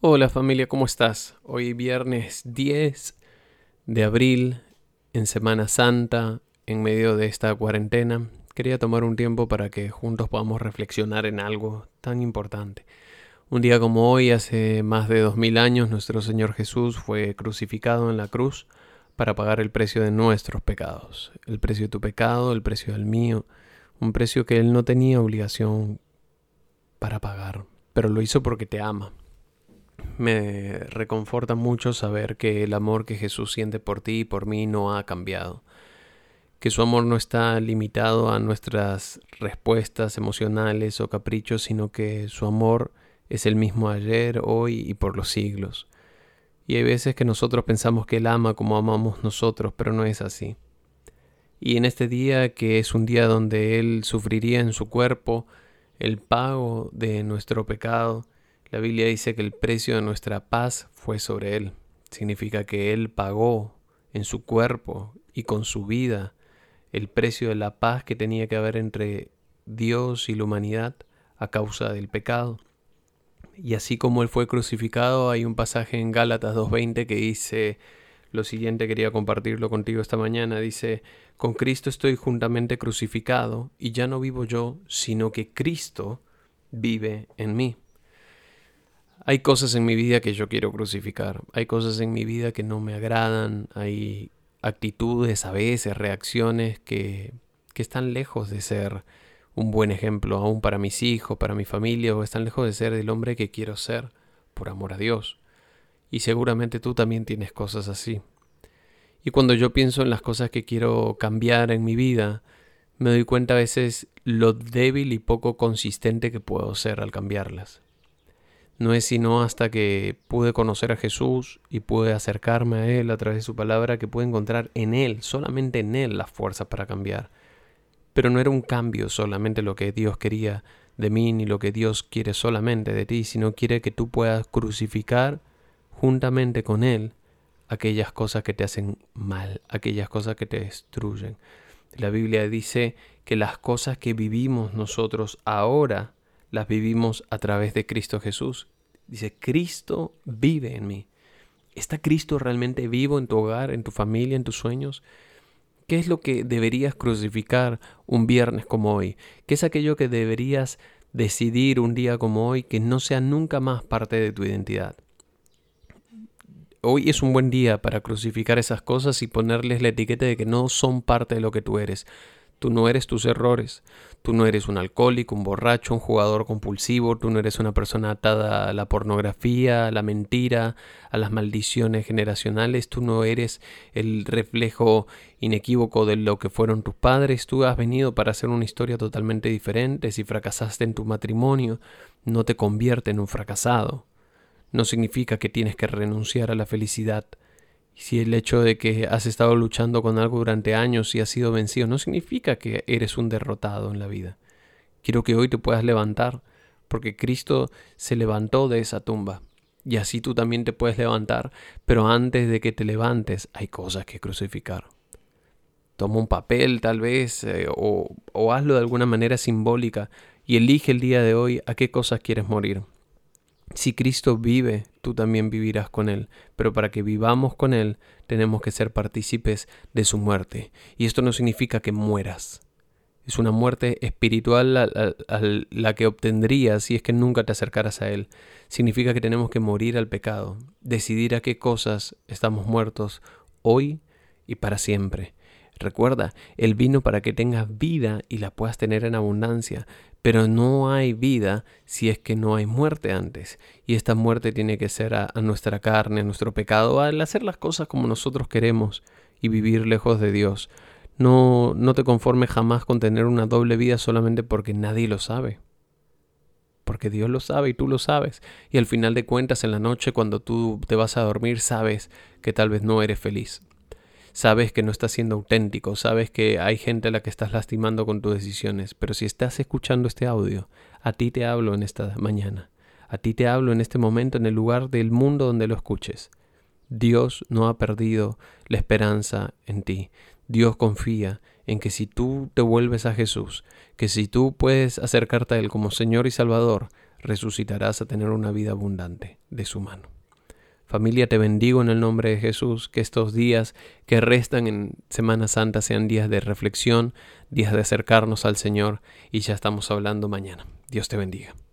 Hola familia, ¿cómo estás? Hoy viernes 10 de abril, en Semana Santa, en medio de esta cuarentena, quería tomar un tiempo para que juntos podamos reflexionar en algo tan importante. Un día como hoy, hace más de 2000 años, nuestro Señor Jesús fue crucificado en la cruz para pagar el precio de nuestros pecados. El precio de tu pecado, el precio del mío, un precio que Él no tenía obligación para pagar, pero lo hizo porque te ama. Me reconforta mucho saber que el amor que Jesús siente por ti y por mí no ha cambiado, que su amor no está limitado a nuestras respuestas emocionales o caprichos, sino que su amor es el mismo ayer, hoy y por los siglos. Y hay veces que nosotros pensamos que Él ama como amamos nosotros, pero no es así. Y en este día, que es un día donde Él sufriría en su cuerpo el pago de nuestro pecado, la Biblia dice que el precio de nuestra paz fue sobre Él. Significa que Él pagó en su cuerpo y con su vida el precio de la paz que tenía que haber entre Dios y la humanidad a causa del pecado. Y así como Él fue crucificado, hay un pasaje en Gálatas 2:20 que dice lo siguiente, quería compartirlo contigo esta mañana. Dice: con Cristo estoy juntamente crucificado, y ya no vivo yo, sino que Cristo vive en mí. Hay cosas en mi vida que yo quiero crucificar, hay cosas en mi vida que no me agradan, hay actitudes, a veces, reacciones que están lejos de ser un buen ejemplo aún para mis hijos, para mi familia, o están lejos de ser el hombre que quiero ser por amor a Dios. Y seguramente tú también tienes cosas así. Y cuando yo pienso en las cosas que quiero cambiar en mi vida, me doy cuenta a veces lo débil y poco consistente que puedo ser al cambiarlas. No es sino hasta que pude conocer a Jesús y pude acercarme a Él a través de su palabra que pude encontrar en Él, solamente en Él, las fuerzas para cambiar. Pero no era un cambio solamente lo que Dios quería de mí, ni lo que Dios quiere solamente de ti, sino quiere que tú puedas crucificar juntamente con Él aquellas cosas que te hacen mal, aquellas cosas que te destruyen. La Biblia dice que las cosas que vivimos nosotros ahora las vivimos a través de Cristo Jesús. Dice: Cristo vive en mí. ¿Está Cristo realmente vivo en tu hogar, en tu familia, en tus sueños? ¿Qué es lo que deberías crucificar un viernes como hoy? ¿Qué es aquello que deberías decidir un día como hoy que no sea nunca más parte de tu identidad? Hoy es un buen día para crucificar esas cosas y ponerles la etiqueta de que no son parte de lo que tú eres. Tú no eres tus errores, tú no eres un alcohólico, un borracho, un jugador compulsivo, tú no eres una persona atada a la pornografía, a la mentira, a las maldiciones generacionales, tú no eres el reflejo inequívoco de lo que fueron tus padres, tú has venido para hacer una historia totalmente diferente. Si fracasaste en tu matrimonio, no te convierte en un fracasado. No significa que tienes que renunciar a la felicidad. Si el hecho de que has estado luchando con algo durante años y has sido vencido no significa que eres un derrotado en la vida. Quiero que hoy te puedas levantar, porque Cristo se levantó de esa tumba. Y así tú también te puedes levantar, pero antes de que te levantes hay cosas que crucificar. Toma un papel tal vez, o hazlo de alguna manera simbólica y elige el día de hoy a qué cosas quieres morir. Si Cristo vive, tú también vivirás con Él, pero para que vivamos con Él tenemos que ser partícipes de su muerte. Y esto no significa que mueras. Es una muerte espiritual a la que obtendrías si es que nunca te acercaras a Él. Significa que tenemos que morir al pecado, decidir a qué cosas estamos muertos hoy y para siempre. Recuerda, Él vino para que tengas vida y la puedas tener en abundancia, pero no hay vida si es que no hay muerte antes. Y esta muerte tiene que ser a nuestra carne, a nuestro pecado, al hacer las cosas como nosotros queremos y vivir lejos de Dios. No te conformes jamás con tener una doble vida solamente porque nadie lo sabe. Porque Dios lo sabe y tú lo sabes. Y al final de cuentas, en la noche, cuando tú te vas a dormir, sabes que tal vez no eres feliz. Sabes que no estás siendo auténtico, sabes que hay gente a la que estás lastimando con tus decisiones, pero si estás escuchando este audio, a ti te hablo en esta mañana, a ti te hablo en este momento, en el lugar del mundo donde lo escuches. Dios no ha perdido la esperanza en ti. Dios confía en que si tú te vuelves a Jesús, que si tú puedes acercarte a Él como Señor y Salvador, resucitarás a tener una vida abundante de su mano. Familia, te bendigo en el nombre de Jesús, que estos días que restan en Semana Santa sean días de reflexión, días de acercarnos al Señor, y ya estamos hablando mañana. Dios te bendiga.